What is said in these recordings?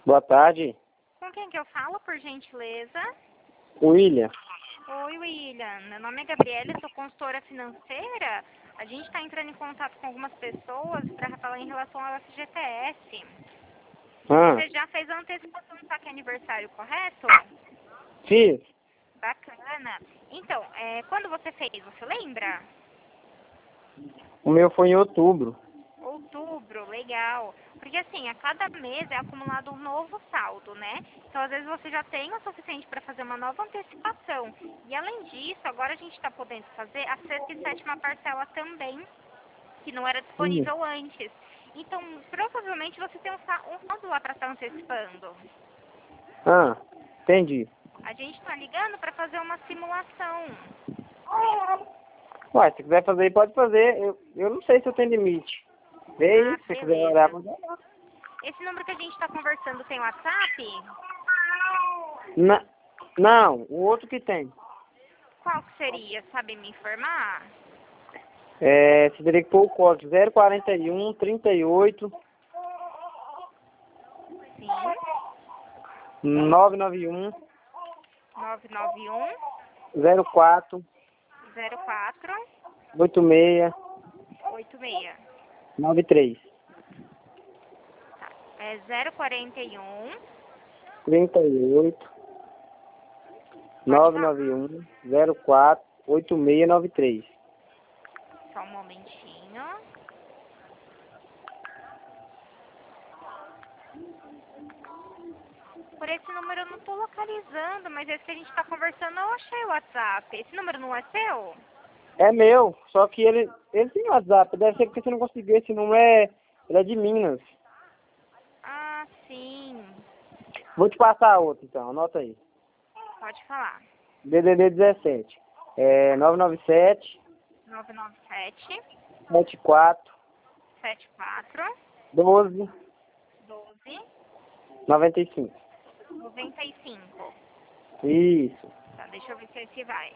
Boa tarde. Com quem que eu falo, por gentileza? William. Oi, William. Meu nome é Gabriela, eu sou consultora financeira. A gente está entrando em contato com algumas pessoas para falar em relação ao FGTS. Ah, Você já fez a antecipação do saque aniversário, correto? fiz. Bacana. Então, quando você fez, você lembra? O meu foi em outubro. Outubro, legal. Porque assim, a cada mês é acumulado um novo saldo, né? Então, às vezes você já tem o suficiente para fazer uma nova antecipação. E além disso, agora a gente está podendo fazer a sexta e sétima parcela também, que não era Sim. disponível antes. Então, provavelmente você tem um saldo lá para estar antecipando. Ah, entendi. A gente está ligando para fazer uma simulação. Ué, se quiser fazer, pode fazer. Eu não sei se eu tenho limite. Vê aí, Ah, se você quiser olhar. beleza. Esse número que a gente está conversando tem WhatsApp? Não, o outro que tem. Qual que seria? Sabe me informar? Você teria que pôr o código 041 38 Sim. 991 991 04 04 86 86. 93 É 041. 38 Pode falar. 991 04 8693. Só um momentinho. Por esse número eu não tô localizando, mas esse que a gente tá conversando eu achei o WhatsApp. Esse número não é seu? É meu, só que ele tem WhatsApp. Deve ser porque você não conseguiu. Esse número ele é de Minas. Ah, sim. Vou te passar outro então, anota aí. Pode falar. DDD 17. 997 997 74 74 12 12 95. 95. Isso. Tá, deixa eu ver se esse vai.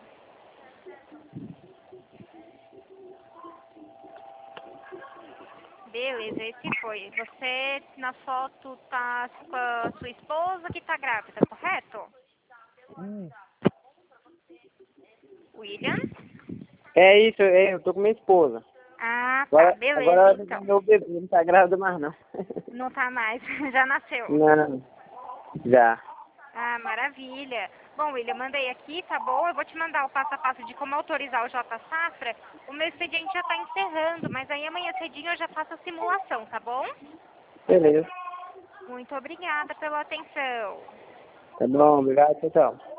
Beleza, esse foi. Você na foto tá com a sua esposa que tá grávida, correto? William? É isso, eu tô com minha esposa. Ah, tá, beleza Agora então. meu bebê não tá grávida mais não. Não tá mais, já nasceu. Não, já. Ah, maravilha. Bom, William, mandei aqui, tá bom? Eu vou te mandar o passo a passo de como autorizar o J Safra. O meu expediente já tá encerrando, mas aí amanhã cedinho eu já faço a simulação, tá bom? Beleza. Muito obrigada pela atenção. Tá bom, obrigado, tchau, tchau.